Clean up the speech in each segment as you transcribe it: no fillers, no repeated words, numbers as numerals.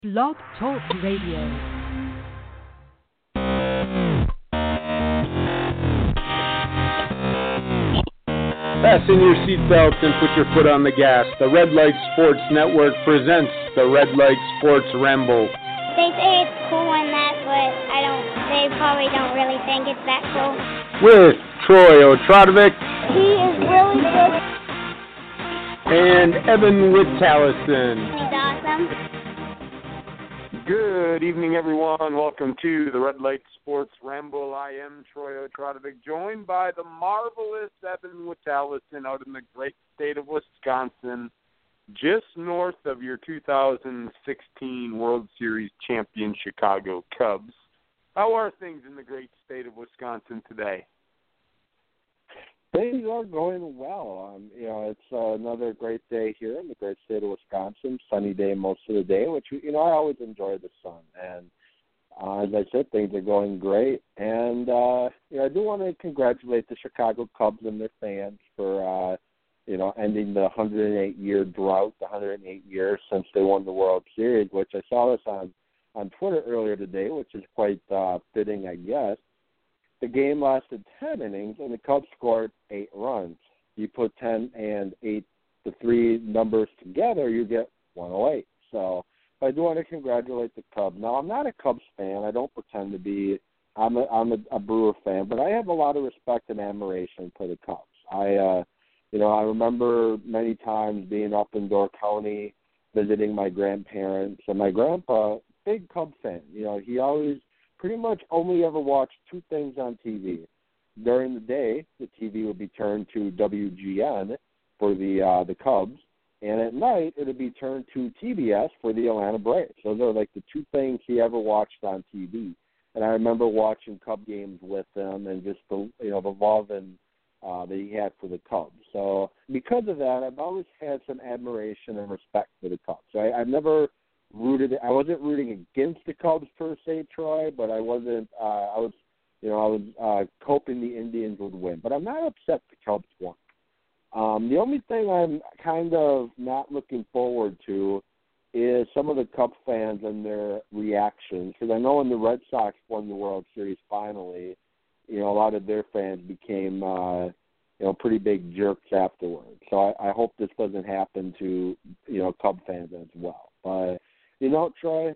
Blog Talk Radio. Fasten your seatbelts and put your foot on the gas. The Red Light Sports Network presents the Red Light Sports Ramble. They say it's cool and that, but they probably don't really think it's that cool. With Troy Otradovic. He is really good. And Evan Wittallison. He's awesome. Good evening, everyone. Welcome to the Red Light Sports Ramble. I am Troy Otradovic, joined by the marvelous Evan Wittallison out in the great state of Wisconsin, just north of your 2016 World Series champion Chicago Cubs. How are things in the great state of Wisconsin today? Things are going well. It's another great day here in the great state of Wisconsin. Sunny day most of the day, which, I always enjoy the sun. And as I said, things are going great. And, I do want to congratulate the Chicago Cubs and their fans for, ending the 108-year drought, the 108 years since they won the World Series, which I saw this on Twitter earlier today, which is quite fitting, I guess. The game lasted 10 innings, and the Cubs scored 8 runs. You put 10 and 8, the three numbers together, you get 108. So I do want to congratulate the Cubs. Now, I'm not a Cubs fan. I don't pretend to be. I'm a Brewer fan, but I have a lot of respect and admiration for the Cubs. I remember many times being up in Door County, visiting my grandparents, and my grandpa, big Cubs fan. He always pretty much only ever watched 2 things on TV. During the day, the TV would be turned to WGN for the Cubs, and at night it would be turned to TBS for the Atlanta Braves. Those are like the 2 things he ever watched on TV. And I remember watching Cub games with him and just the love and that he had for the Cubs. So because of that, I've always had some admiration and respect for the Cubs. So I've never I wasn't rooting against the Cubs per se, Troy, but I wasn't. I was hoping the Indians would win. But I'm not upset the Cubs won. The only thing I'm kind of not looking forward to is some of the Cubs fans and their reactions, because I know when the Red Sox won the World Series finally, a lot of their fans became pretty big jerks afterwards. So I hope this doesn't happen to Cub fans as well. But Troy,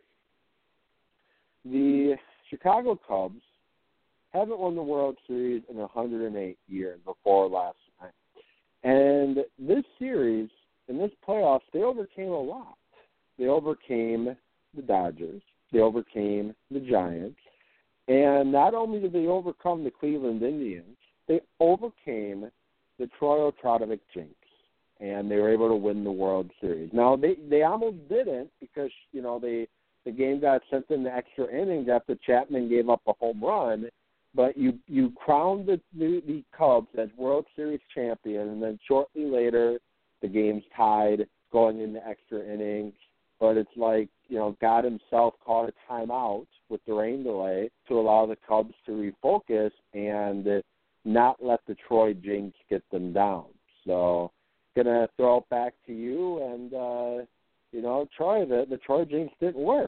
the Chicago Cubs haven't won the World Series in 108 years before last night. And this series, in this playoffs, they overcame a lot. They overcame the Dodgers. They overcame the Giants. And not only did they overcome the Cleveland Indians, they overcame the Troy Otradovic jinx. And they were able to win the World Series. Now, they almost didn't because, the game got sent into extra innings after Chapman gave up a home run. But you crowned the Cubs as World Series champion, and then shortly later the game's tied going into extra innings. But it's like, God himself called a timeout with the rain delay to allow the Cubs to refocus and not let the Troy jinx get them down. So gonna throw it back to you, and Troy, the Troy jinx didn't work.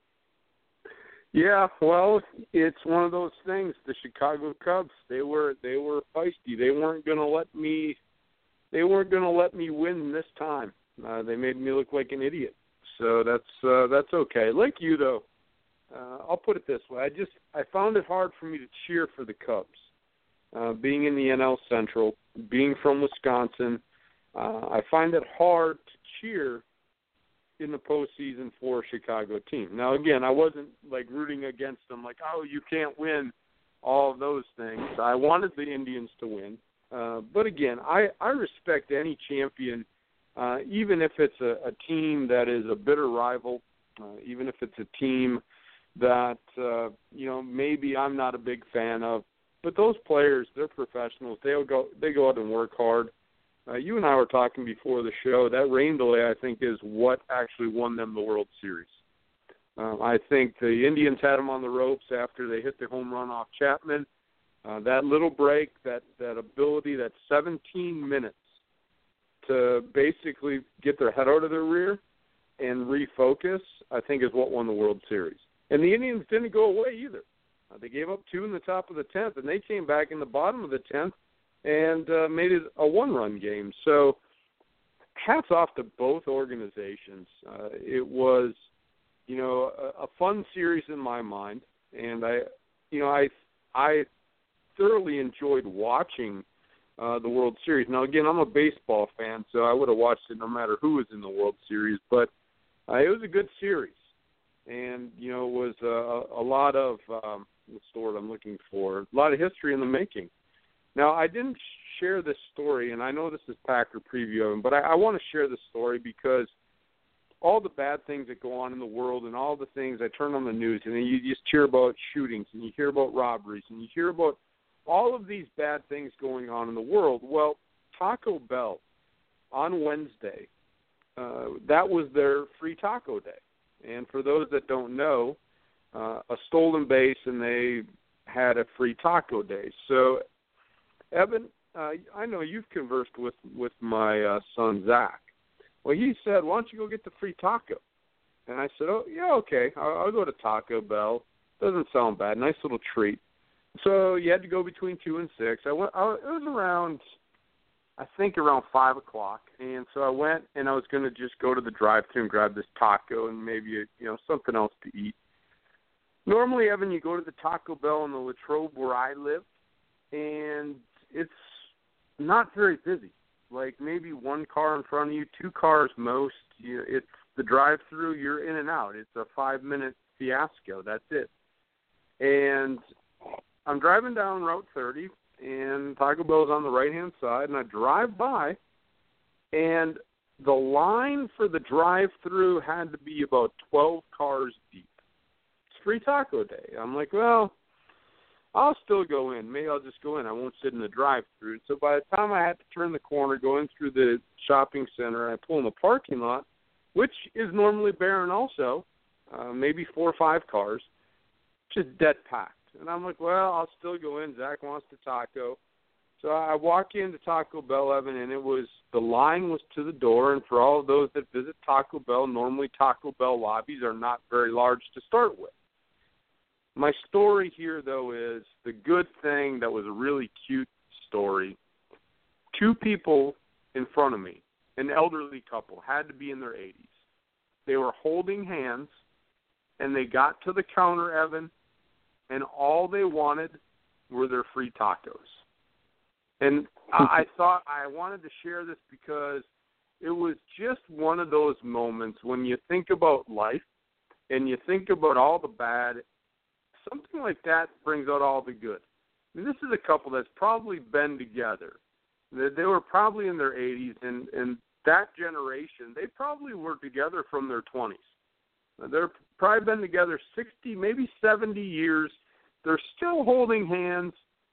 Yeah, well, it's one of those things. The Chicago Cubs, they were feisty. They weren't gonna let me win this time. They made me look like an idiot. So that's okay. Like you though, I'll put it this way. I found it hard for me to cheer for the Cubs, being in the NL Central, being from Wisconsin. I find it hard to cheer in the postseason for a Chicago team. Now, again, I wasn't like rooting against them, like, oh, you can't win, all of those things. I wanted the Indians to win. But again, I respect any champion, even if it's a team that is a bitter rival, even if it's a team that, maybe I'm not a big fan of. But those players, they're professionals. They go out and work hard. You and I were talking before the show. That rain delay, I think, is what actually won them the World Series. I think the Indians had them on the ropes after they hit the home run off Chapman. That little break, that ability, that 17 minutes to basically get their head out of their rear, and refocus, I think, is what won the World Series. And the Indians didn't go away either. They gave up 2 in the top of the 10th, and they came back in the bottom of the 10th and made it a one-run game. So hats off to both organizations. It was, a fun series in my mind, and I thoroughly enjoyed watching the World Series. Now, again, I'm a baseball fan, so I would have watched it no matter who was in the World Series, but it was a good series. And, it was a lot of, what's the word I'm looking for, a lot of history in the making. Now, I didn't share this story, and I know this is Packer preview, but I want to share this story because all the bad things that go on in the world and all the things, I turn on the news, and then you just hear about shootings, and you hear about robberies, and you hear about all of these bad things going on in the world. Well, Taco Bell, on Wednesday, that was their free taco day. And for those that don't know, a stolen base, and they had a free taco day. So, Evan, I know you've conversed with my son, Zach. Well, he said, why don't you go get the free taco? And I said, oh, yeah, okay, I'll go to Taco Bell. Doesn't sound bad. Nice little treat. So you had to go between 2 and 6. It was around 5 o'clock. And so I went, and I was going to just go to the drive-thru and grab this taco and maybe, something else to eat. Normally, Evan, you go to the Taco Bell in the Latrobe where I live, and it's not very busy. Like maybe 1 car in front of you, 2 cars most. It's the drive-thru, you're in and out. It's a 5-minute fiasco. That's it. And I'm driving down Route 30, and Taco Bell's on the right-hand side, and I drive by, and the line for the drive-thru had to be about 12 cars deep. It's free taco day. I'm like, well, I'll still go in. Maybe I'll just go in. I won't sit in the drive-thru. So by the time I had to turn the corner, go in through the shopping center, I pull in the parking lot, which is normally barren also, maybe 4 or 5 cars, just dead packed. And I'm like, well, I'll still go in. Zach wants the taco. So I walk into Taco Bell, Evan, and the line was to the door. And for all of those that visit Taco Bell, normally Taco Bell lobbies are not very large to start with. My story here, though, is the good thing that was a really cute story. 2 people in front of me, an elderly couple, had to be in their 80s. They were holding hands, and they got to the counter, Evan, and all they wanted were their free tacos. And I thought I wanted to share this because it was just one of those moments when you think about life and you think about all the bad, something like that brings out all the good. I mean, this is a couple that's probably been together. They were probably in their 80s, and that generation, they probably were together from their 20s. They're probably been together 60, maybe 70 years. They're still holding hands,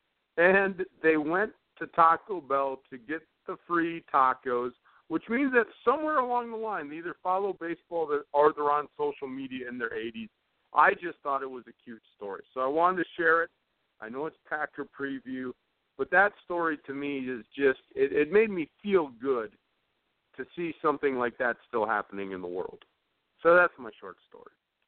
and they went to Taco Bell to get the free tacos, which means that somewhere along the line, they either follow baseball or they're on social media in their 80s. I just thought it was a cute story. So I wanted to share it. I know it's Packer preview, but that story to me is just, it made me feel good to see something like that still happening in the world. So that's my short story.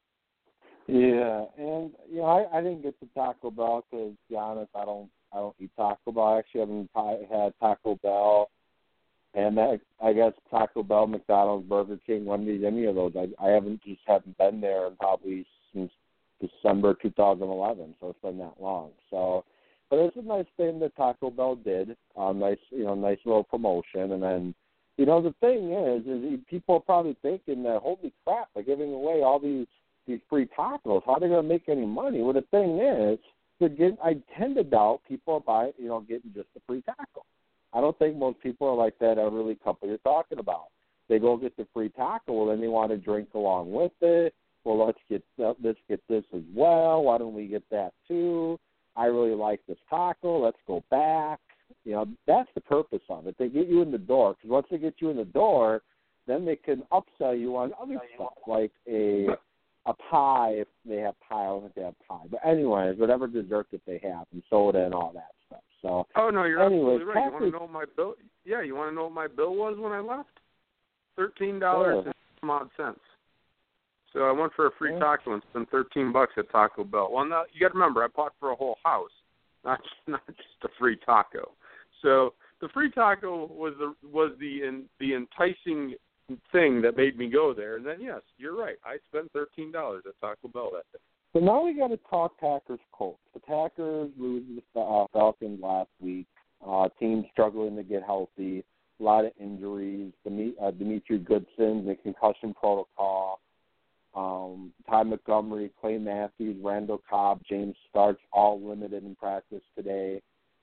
Yeah, and I didn't get to Taco Bell because, to be honest, I don't eat Taco Bell. I actually haven't had Taco Bell, and I guess Taco Bell, McDonald's, Burger King, Wendy's, any of those. I haven't been there in probably since December 2011, so it's been that long. So, but it's a nice thing that Taco Bell did. Nice little promotion, and then. The thing is people are probably thinking that, holy crap, they're giving away all these free tacos. How are they going to make any money? Well, the thing is, I tend to doubt people are getting just a free taco. I don't think most people are like that elderly couple you're talking about. They go get the free taco, well, then they want to drink along with it. Well, let's get this as well. Why don't we get that too? I really like this taco. Let's go back. That's the purpose of it. They get you in the door, because once they get you in the door, then they can upsell you on other stuff, like a pie, if they have pie. I don't think they have pie. But anyways, whatever dessert that they have, and soda and all that stuff. So. Oh, no, you're absolutely right. You want to know what my bill? Yeah, you want to know what my bill was when I left? $13.50. some odd cents. So I went for a free taco and spent $13 at Taco Bell. Well, now you got to remember, I bought for a whole house, not just a free taco. So the free taco was the enticing thing that made me go there. And then, yes, you're right. I spent $13 at Taco Bell that day. So now we got to talk Packers-Colts. The Packers lose the Falcons last week. Team struggling to get healthy. A lot of injuries. Demetri Goodson, the concussion protocol. Ty Montgomery, Clay Matthews, Randall Cobb, James Starks, all limited in practice today.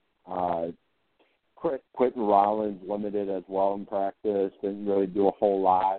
Quentin Rollins limited as well in practice. Didn't really do a whole lot.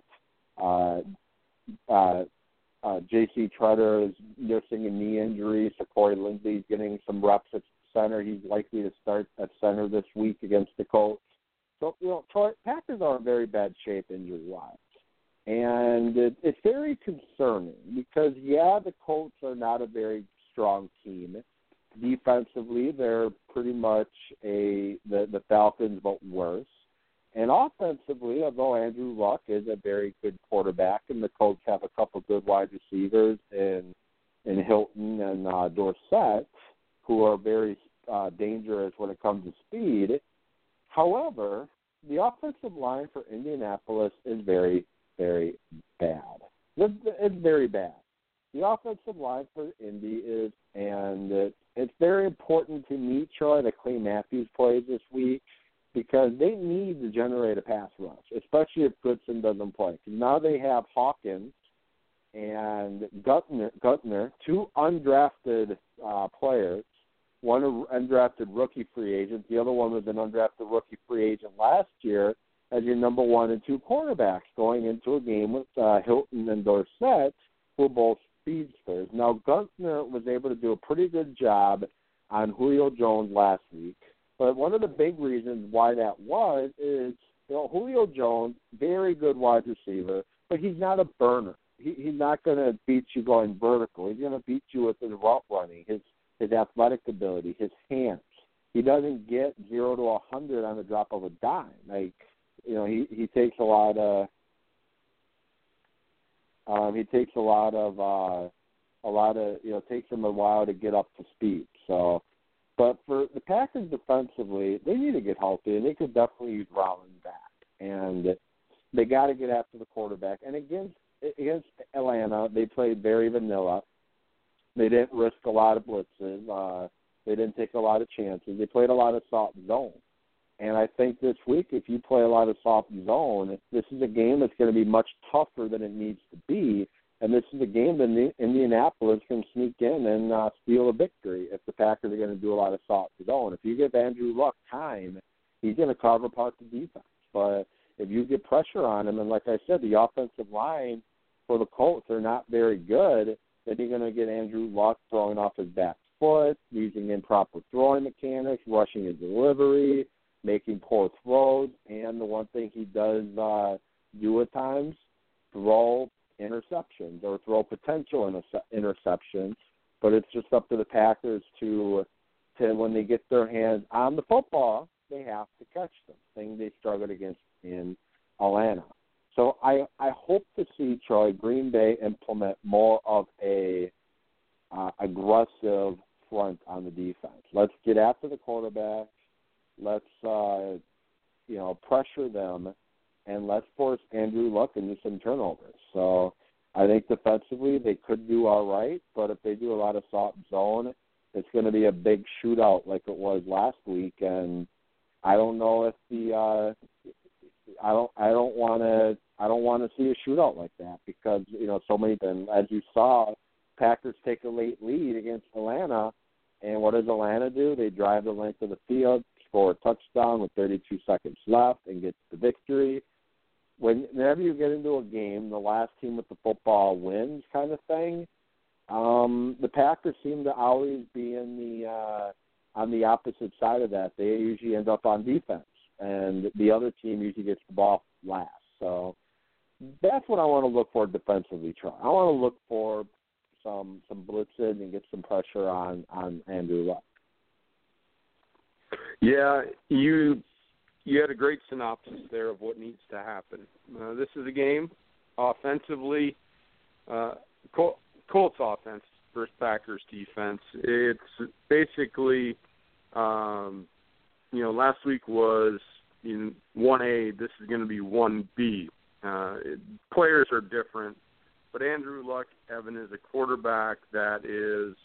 J.C. Treader is nursing a knee injury, so Corey Lindsey's getting some reps at center. He's likely to start at center this week against the Colts. So, Packers are in very bad shape injury-wise. And it's very concerning because, the Colts are not a very strong team. Defensively, they're pretty much the Falcons, but worse. And offensively, although Andrew Luck is a very good quarterback, and the Colts have a couple good wide receivers in Hilton and Dorsett, who are very dangerous when it comes to speed. However, the offensive line for Indianapolis is very, very bad. It's very bad. The offensive line for Indy is, and it's very important to me, Troy, that Clay Matthews plays this week, because they need to generate a pass rush, especially if Goodson doesn't play. Now they have Hawkins and Gutner, two undrafted players, one an undrafted rookie free agent, the other one was an undrafted rookie free agent last year, as your number 1 and 2 quarterbacks going into a game with Hilton and Dorsett, who are both speedsters. Now, Gutner was able to do a pretty good job on Julio Jones last week. But one of the big reasons why that was is, Julio Jones, very good wide receiver, but he's not a burner. He's not going to beat you going vertical. He's going to beat you with his route running, his athletic ability, his hands. He doesn't get 0 to 100 on the drop of a dime. He takes a lot of takes him a while to get up to speed. So. But for the Packers defensively, they need to get healthy, and they could definitely use Rollins back. And they got to get after the quarterback. And against Atlanta, they played very vanilla. They didn't risk a lot of blitzes. They didn't take a lot of chances. They played a lot of soft zone. And I think this week, if you play a lot of soft zone, this is a game that's going to be much tougher than it needs to be. And this is a game that Indianapolis can sneak in and steal a victory if the Packers are going to do a lot of soft zone. If you give Andrew Luck time, he's going to carve apart the defense. But if you get pressure on him, and like I said, the offensive line for the Colts are not very good, then you're going to get Andrew Luck throwing off his back foot, using improper throwing mechanics, rushing his delivery, making poor throws. And the one thing he does do at times, throw interceptions or throw potential interceptions, but it's just up to the Packers to when they get their hands on the football, they have to catch them, thing they struggled against in Atlanta. So I hope to see, Troy, Green Bay implement more of a aggressive front on the defense. Let's get after the quarterback. Let's pressure them. And let's force Andrew Luck into some turnovers. So I think defensively they could do all right, but if they do a lot of soft zone, it's going to be a big shootout like it was last week. And I don't know if I don't want to see a shootout like that because so many. And as you saw, Packers take a late lead against Atlanta, and what does Atlanta do? They drive the length of the field, score a touchdown with 32 seconds left, and get the victory. Whenever you get into a game, the last team with the football wins kind of thing. The Packers seem to always be on the opposite side of that. They usually end up on defense, and the other team usually gets the ball last. So that's what I want to look for defensively, Troy. I want to look for some blitzing and get some pressure on Andrew Luck. Yeah, you had a great synopsis there of what needs to happen. This is a game offensively, Colts offense versus Packers defense. It's basically, last week was in 1A. This is going to be 1B. Players are different, but Andrew Luck, Evan, is a quarterback that is,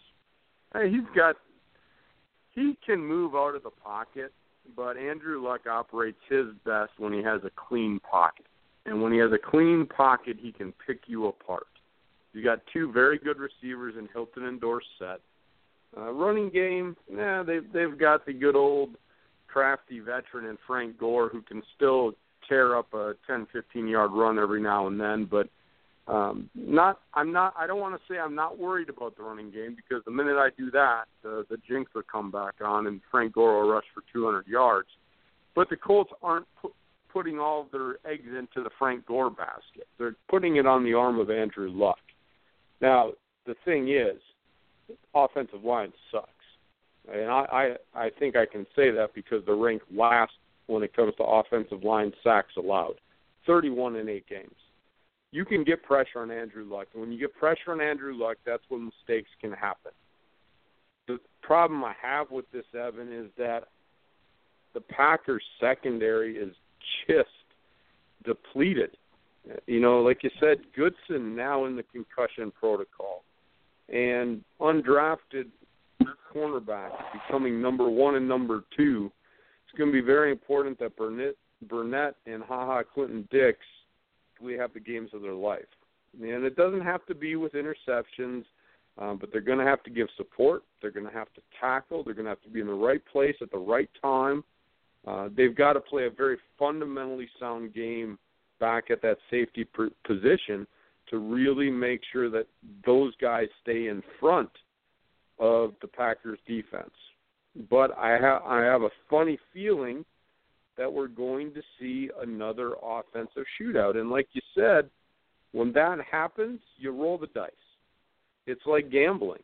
he can move out of the pocket, but Andrew Luck operates his best when he has a clean pocket. And when he has a clean pocket, he can pick you apart. You got two very good receivers in Hilton and Dorsett. Running game, they've got the good old crafty veteran in Frank Gore who can still tear up a 10, 15-yard run every now and then. But I don't want to say I'm not worried about the running game, because the minute I do that, the jinx will come back on and Frank Gore will rush for 200 yards. But the Colts aren't putting all of their eggs into the Frank Gore basket. They're putting it on the arm of Andrew Luck. Now, the thing is, offensive line sucks. And I think I can say that because they're ranked last when it comes to offensive line sacks allowed, 31 in 8 games. You can get pressure on Andrew Luck. And when you get pressure on Andrew Luck, that's when mistakes can happen. The problem I have with this, Evan, is that the Packers' secondary is just depleted. Like you said, Goodson now in the concussion protocol. And undrafted cornerbacks becoming number 1 and number 2. It's going to be very important that Burnett and HaHa Clinton-Dix really have the games of their life. And it doesn't have to be with interceptions, but they're going to have to give support. They're going to have to tackle. They're going to have to be in the right place at the right time. They've got to play a very fundamentally sound game back at that safety position to really make sure that those guys stay in front of the Packers defense. But I have a funny feeling that we're going to see another offensive shootout. And like you said, when that happens, you roll the dice. It's like gambling.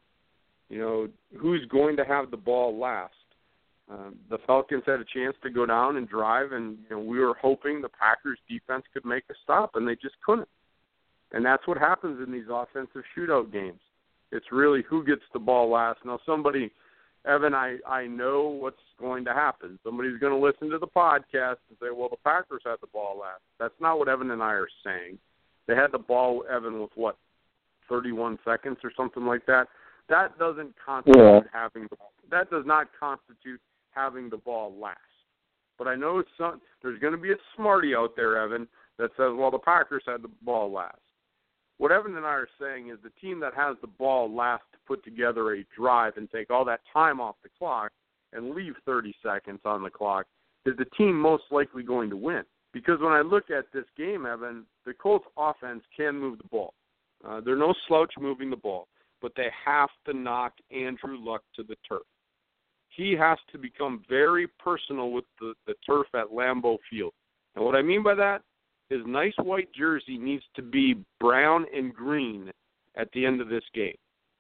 Who's going to have the ball last? The Falcons had a chance to go down and drive, and we were hoping the Packers defense could make a stop, and they just couldn't. And that's what happens in these offensive shootout games. It's really who gets the ball last. Now, Evan, I know what's going to happen. Somebody's going to listen to the podcast and say, well, the Packers had the ball last. That's not what Evan and I are saying. They had the ball, Evan, with 31 seconds or something like that. That doesn't constitute that does not constitute having the ball last. But I know there's going to be a smarty out there, Evan, that says, well, the Packers had the ball last. What Evan and I are saying is the team that has the ball last to put together a drive and take all that time off the clock and leave 30 seconds on the clock is the team most likely going to win. Because when I look at this game, Evan, the Colts offense can move the ball. They're no slouch moving the ball, but they have to knock Andrew Luck to the turf. He has to become very personal with the turf at Lambeau Field. And what I mean by that, his nice white jersey needs to be brown and green at the end of this game.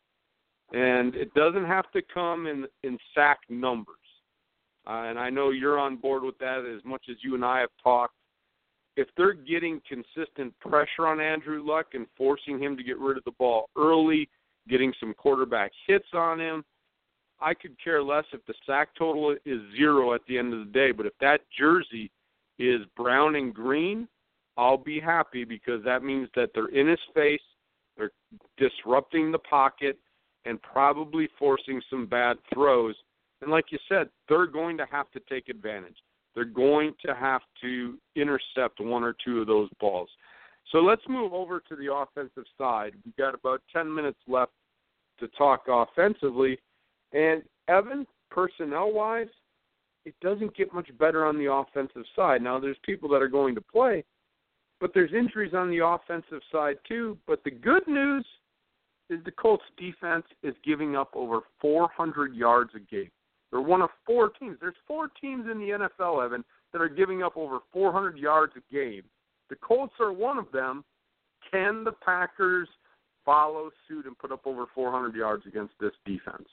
And it doesn't have to come in sack numbers. And I know you're on board with that as much as you and I have talked. If they're getting consistent pressure on Andrew Luck and forcing him to get rid of the ball early, getting some quarterback hits on him, I could care less if the sack total is 0 at the end of the day. But if that jersey is brown and green, I'll be happy, because that means that they're in his face, they're disrupting the pocket, and probably forcing some bad throws. And like you said, they're going to have to take advantage. They're going to have to intercept 1 or 2 of those balls. So let's move over to the offensive side. We've got about 10 minutes left to talk offensively. And, Evan, personnel-wise, it doesn't get much better on the offensive side. Now, there's people that are going to play, but there's injuries on the offensive side too. But the good news is the Colts defense is giving up over 400 yards a game. They're one of 4 teams. There's 4 teams in the NFL, Evan, that are giving up over 400 yards a game. The Colts are one of them. Can the Packers follow suit and put up over 400 yards against this defense?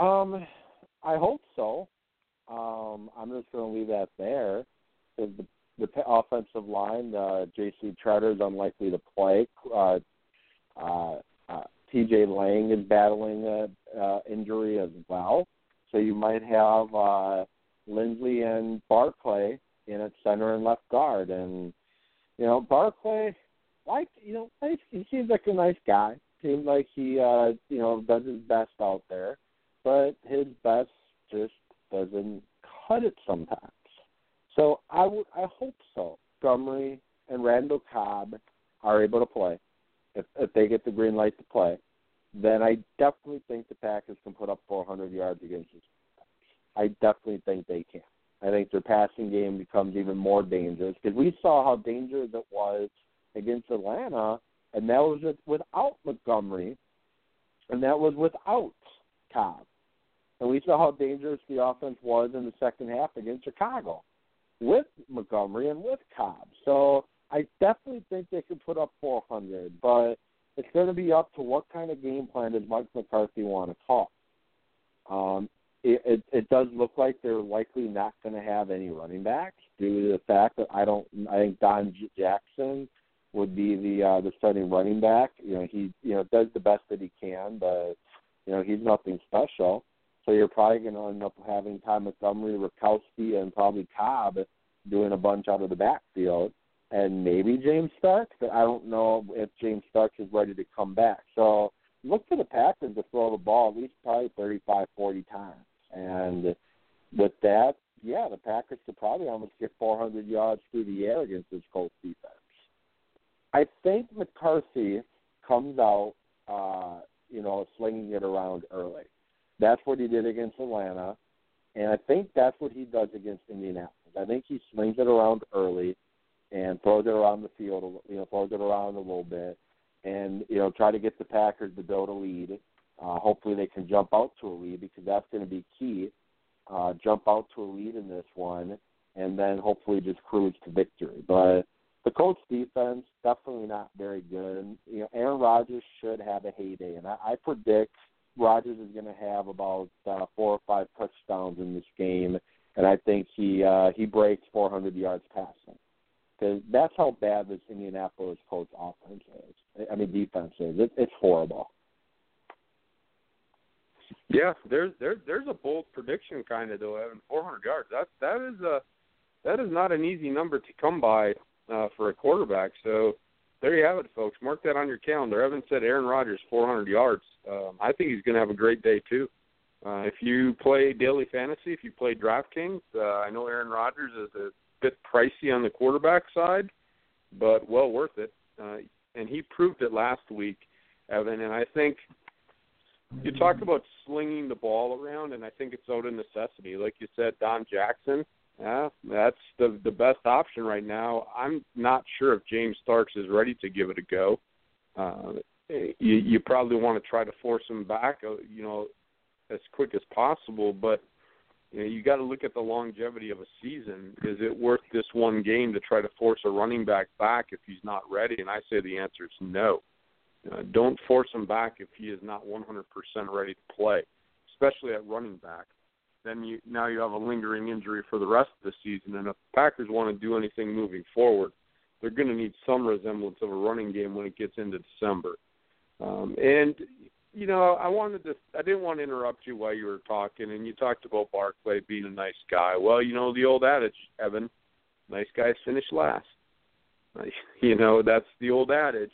I hope so. I'm just going to leave that there. The offensive line. J.C. Treader is unlikely to play. T.J. Lang is battling an injury as well. So you might have Lindsley and Barclay in at center and left guard. And, Barclay, he seems like a nice guy. Seems like he, does his best out there. But his best just doesn't cut it sometimes. So I hope so. Montgomery and Randall Cobb are able to play. If they get the green light to play, then I definitely think the Packers can put up 400 yards against this. I definitely think they can. I think their passing game becomes even more dangerous because we saw how dangerous it was against Atlanta, and that was without Montgomery, and that was without Cobb. And we saw how dangerous the offense was in the second half against Chicago with Montgomery and with Cobb. So I definitely think they can put up 400, but it's going to be up to what kind of game plan does Mike McCarthy want to call. It does look like they're likely not going to have any running backs due to the fact that I think Don Jackson would be the starting running back. He does the best that he can, but he's nothing special. So you're probably going to end up having Ty Montgomery, Rakowski, and probably Cobb doing a bunch out of the backfield, and maybe James Starks, but I don't know if James Starks is ready to come back. So look for the Packers to throw the ball at least probably 35, 40 times. And with that, the Packers could probably almost get 400 yards through the air against this Colts defense. I think McCarthy comes out, slinging it around early. That's what he did against Atlanta, and I think that's what he does against Indianapolis. I think he slings it around early and throws it around the field, throws it around a little bit, and, try to get the Packers to build a lead. Hopefully they can jump out to a lead because that's going to be key. Jump out to a lead in this one, and then hopefully just cruise to victory. But the Colts defense, definitely not very good. And, Aaron Rodgers should have a heyday, and I predict Rodgers is going to have about 4 or 5 touchdowns in this game, and I think he breaks 400 yards passing. Because that's how bad this Indianapolis Colts offense is. Defense is. It's horrible. Yeah, there's a bold prediction kind of though, Evan. 400 yards. That is not an easy number to come by for a quarterback. So there you have it, folks. Mark that on your calendar. Evan said Aaron Rodgers 400 yards. I think he's going to have a great day too. If you play daily fantasy, if you play DraftKings, I know Aaron Rodgers is a bit pricey on the quarterback side, but well worth it. And he proved it last week, Evan. And I think you talked about slinging the ball around, and I think it's out of necessity. Like you said, Don Jackson, that's the best option right now. I'm not sure if James Starks is ready to give it a go. You probably want to try to force him back, as quick as possible, but you got to look at the longevity of a season. Is it worth this one game to try to force a running back back if he's not ready? And I say the answer is no. Don't force him back if he is not 100% ready to play, especially at running back. Then now you have a lingering injury for the rest of the season. And if the Packers want to do anything moving forward, they're going to need some resemblance of a running game when it gets into December. I didn't want to interrupt you while you were talking, and you talked about Barclay being a nice guy. Well, the old adage, Evan, nice guys finish last. That's the old adage.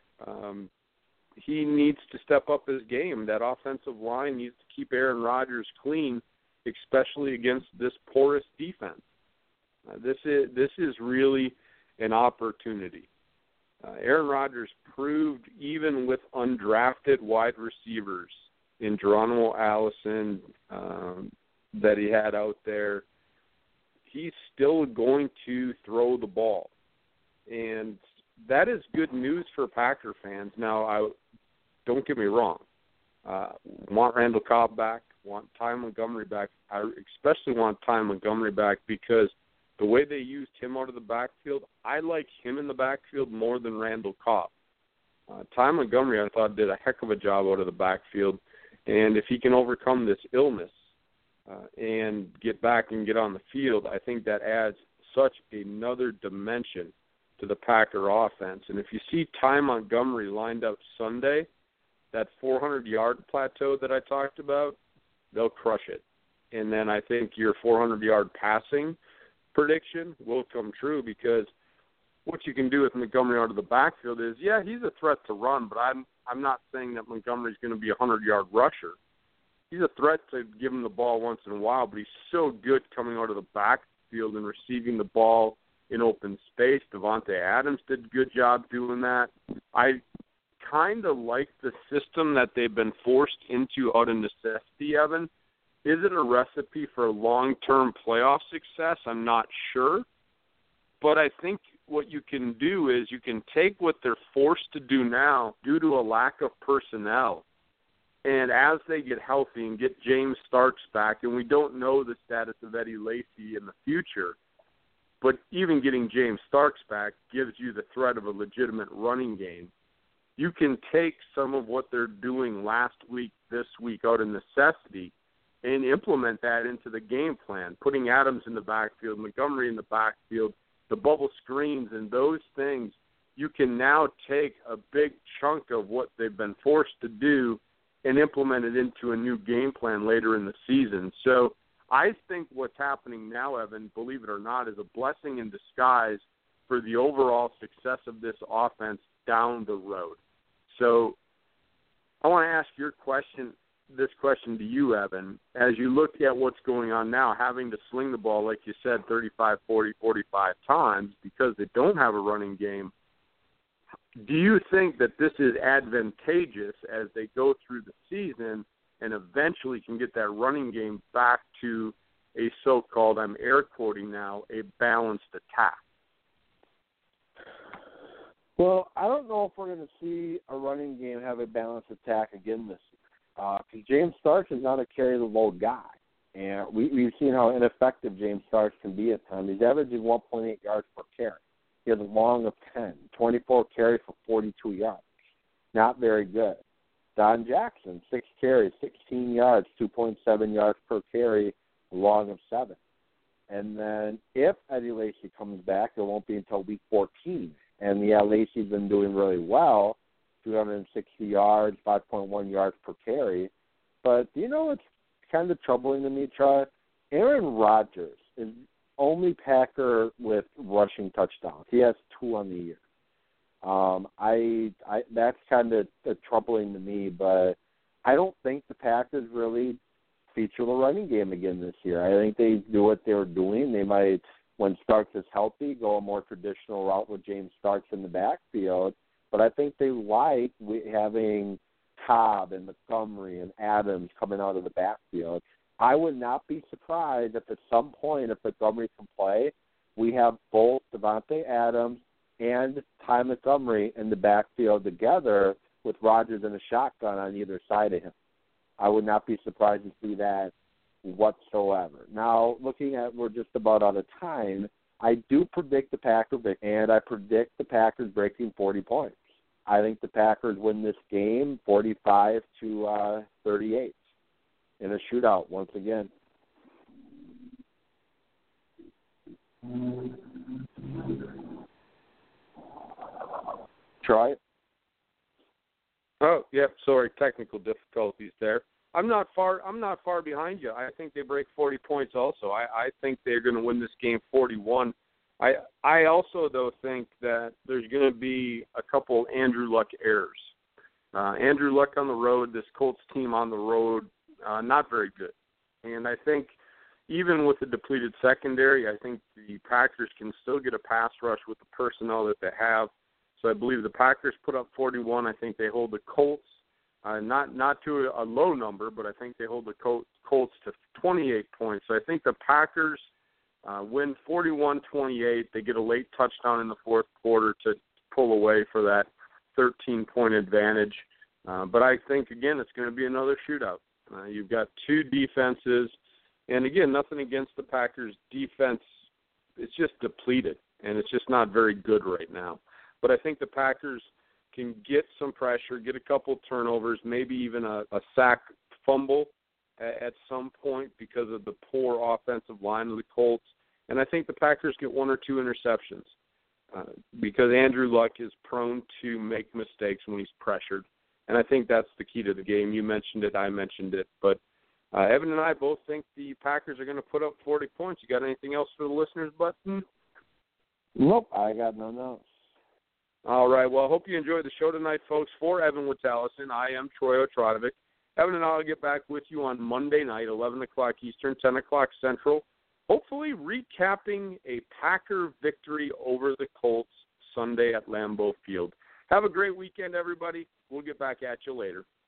He needs to step up his game. That offensive line needs to keep Aaron Rodgers clean, especially against this porous defense. This is really an opportunity. Aaron Rodgers proved, even with undrafted wide receivers in Geronimo Allison that he had out there, he's still going to throw the ball. And that is good news for Packer fans. Now, don't get me wrong. Want Randall Cobb back, want Ty Montgomery back. I especially want Ty Montgomery back because the way they used him out of the backfield, I like him in the backfield more than Randall Cobb. Ty Montgomery, I thought, did a heck of a job out of the backfield. And if he can overcome this illness and get back and get on the field, I think that adds such another dimension to the Packer offense. And if you see Ty Montgomery lined up Sunday, that 400-yard plateau that I talked about, they'll crush it. And then I think your 400-yard passing prediction will come true, because what you can do with Montgomery out of the backfield is, yeah, he's a threat to run, but I'm not saying that Montgomery's going to be a 100-yard rusher. He's a threat to give him the ball once in a while, but he's so good coming out of the backfield and receiving the ball in open space. Davante Adams did a good job doing that. I kind of like the system that they've been forced into out of necessity, Evan. Is it a recipe for long-term playoff success? I'm not sure. But I think what you can do is you can take what they're forced to do now due to a lack of personnel, and as they get healthy and get James Starks back, and we don't know the status of Eddie Lacy in the future, but even getting James Starks back gives you the threat of a legitimate running game. You can take some of what they're doing last week, this week, out of necessity, and implement that into the game plan, putting Adams in the backfield, Montgomery in the backfield, the bubble screens and those things. You can now take a big chunk of what they've been forced to do and implement it into a new game plan later in the season. So I think what's happening now, Evan, believe it or not, is a blessing in disguise for the overall success of this offense down the road. So I want to ask this question to you, Evan. As you look at what's going on now, having to sling the ball, like you said, 35, 40, 45 times because they don't have a running game, do you think that this is advantageous as they go through the season and eventually can get that running game back to a so-called, I'm air quoting now, a balanced attack? Well, I don't know if we're going to see a running game have a balanced attack again this year. Because James Starks is not a carry-the-load guy. And we've seen how ineffective James Starks can be at times. He's averaging 1.8 yards per carry. He has a long of 10, 24 carries for 42 yards. Not very good. Don Jackson, 6 carries, 16 yards, 2.7 yards per carry, a long of 7. And then if Eddie Lacy comes back, it won't be until week 14. And, yeah, Lacy's been doing really well, 260 yards, 5.1 yards per carry. But, you know, it's kind of troubling to me, Troy. Aaron Rodgers is only Packer with rushing touchdowns. He has 2 on the year. That's kind of troubling to me, but I don't think the Packers really feature the running game again this year. I think they do what they were doing. They might, when Starks is healthy, go a more traditional route with James Starks in the backfield. But I think they like having Cobb and Montgomery and Adams coming out of the backfield. I would not be surprised if at some point, if Montgomery can play, we have both Davante Adams and Ty Montgomery in the backfield together with Rodgers in a shotgun on either side of him. I would not be surprised to see that whatsoever. Now, looking at, we're just about out of time, I do predict the Packers, and I predict the Packers breaking 40 points. I think the Packers win this game 45-38 in a shootout once again. Try it. Oh, yep. Sorry, technical difficulties there. I'm not far behind you. I think they break 40 points also. I think they're going to win this game 41. I also, though, think that there's going to be a couple Andrew Luck errors. Andrew Luck on the road, this Colts team on the road, not very good. And I think even with the depleted secondary, I think the Packers can still get a pass rush with the personnel that they have. So I believe the Packers put up 41. I think they hold the Colts, not to a low number, but I think they hold the Colts to 28 points. So I think the Packers win 41-28. They get a late touchdown in the fourth quarter to pull away for that 13-point advantage. But I think, again, it's going to be another shootout. You've got two defenses. And, again, nothing against the Packers' defense. It's just depleted, and it's just not very good right now. But I think the Packers can get some pressure, get a couple turnovers, maybe even a sack fumble at some point because of the poor offensive line of the Colts. And I think the Packers get 1 or 2 interceptions because Andrew Luck is prone to make mistakes when he's pressured. And I think that's the key to the game. You mentioned it, I mentioned it. But Evan and I both think the Packers are going to put up 40 points. You got anything else for the listeners, Button? Nope, I got nothing else. All right. Well, I hope you enjoyed the show tonight, folks. For Evan Witallison, I am Troy Otradovic. Evan and I will get back with you on Monday night, 11 o'clock Eastern, 10 o'clock Central, hopefully recapping a Packer victory over the Colts Sunday at Lambeau Field. Have a great weekend, everybody. We'll get back at you later.